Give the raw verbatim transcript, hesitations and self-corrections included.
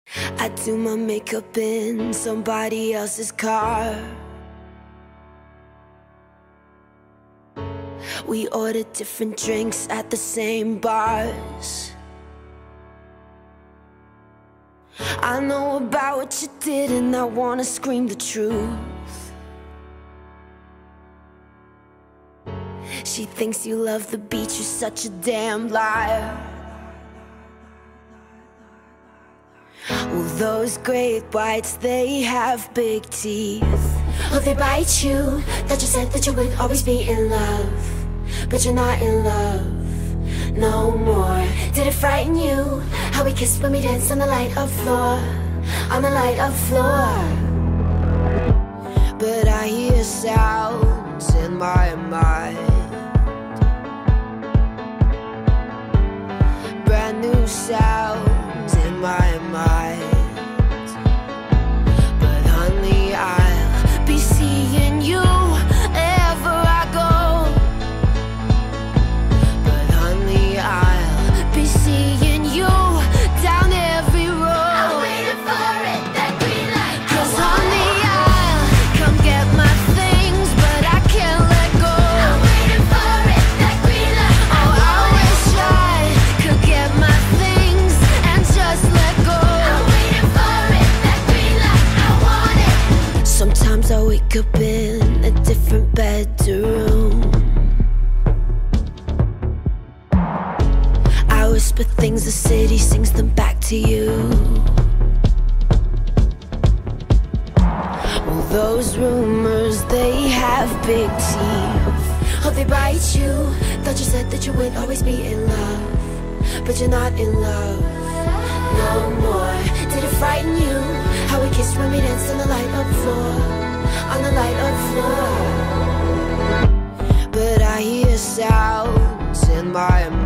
I do my makeup in somebody else's car. We order different drinks at the same bars. I know about what you did and I wanna scream the truth. She thinks you love the beach, you're such a damn liar. Well, those great whites, they have big teeth. Oh, they bite you. That you said that you would always be in love, but you're not in love no more. Did it frighten you how we kissed when we danced on the light of floor, on the light of floor? But I hear sounds in my mind, brand new sounds in my mind. But honey, I'll be seeing you wherever I go. But honey, I'll be seeing you down every road. I'm waiting for it, that green light. 'Cause honey, I'll come get my things, but I can't let go. I'm waiting for it, that green light. Oh, I wish I could get my things and just let go. I'm waiting for it, that green light. I want it. Sometimes I wake up in a different bedroom. I whisper things, the city sings them back to you. Well, those rumors, they have big teeth. Oh, they bite you. Thought you said that you would always be in love, but you're not in love no more. Did it frighten you how we kissed when we danced on the light of floor, on the light of floor? But I hear sounds in my mind,